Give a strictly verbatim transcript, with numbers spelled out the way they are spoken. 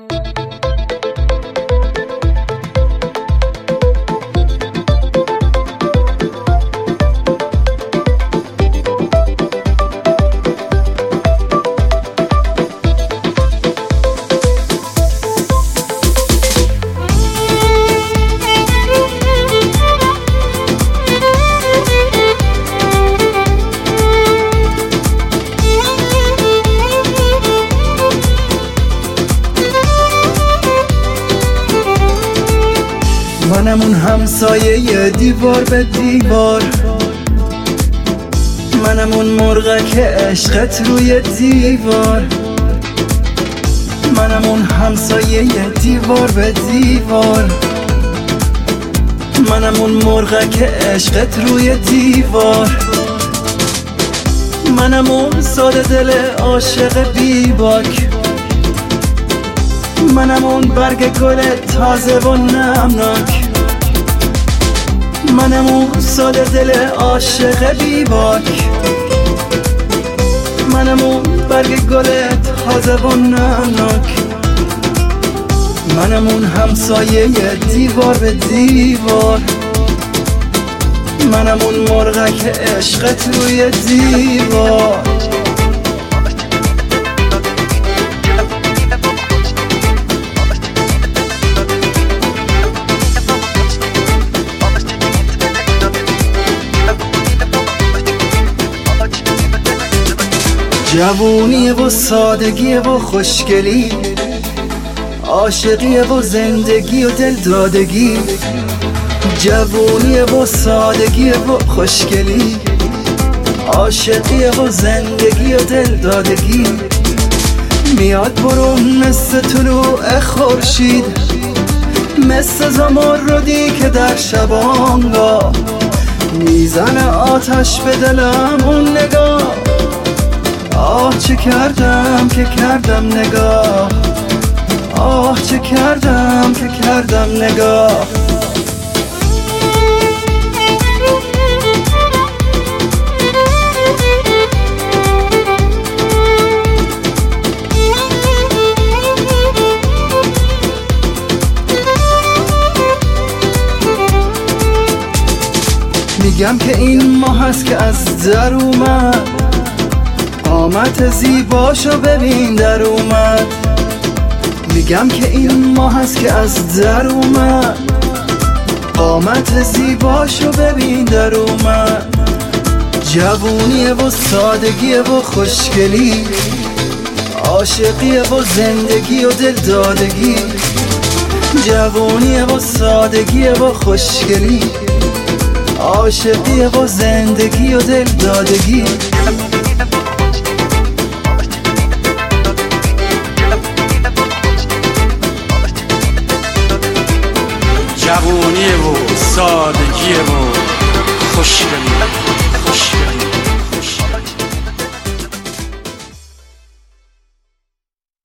منم اون همسایه دیوار به دیوار، منم اون مرغک عشقت روی دیوار، منم اون همسایه دیوار به دیوار، منم اون مرغک عشقت روی دیوار، منم اون ساده دل عاشق بی باک، منم اون برگ گل تازه و نمناک، منم اون ساده دل عاشق بی باک، منم اون برگ گل تازه و نمناک، منم اون همسایه دیوار به دیوار، منم اون مرغک عشقت روی دیوار. جوونیه و سادگیه و خوشگلی، عاشقیه و زندگی و دلدادگی، جوونیه و سادگیه و خوشگلی، عاشقیه و زندگی و دلدادگی، میاد برون مثل طلوع خورشید، مثل زمردی که در شبانگاه میزنه آتش به دلم اون نگاه. آه چه کردم که کردم نگاه، آه چه کردم که کردم نگاه. میگم که این ماه هست که از در اومد، قامت زیباشو ببین در اومد. میگم که این ماه هست که از در اومد، قامت زیباشو ببین در اومد. جوونیه و سادگیه و خوشگلی، عاشقیه و زندگی و دلدادگی، جوونیه و سادگیه و خوشگلی، عاشقیه و زندگی و دلدادگی. جوونیه و سادگیه و خوشگلی.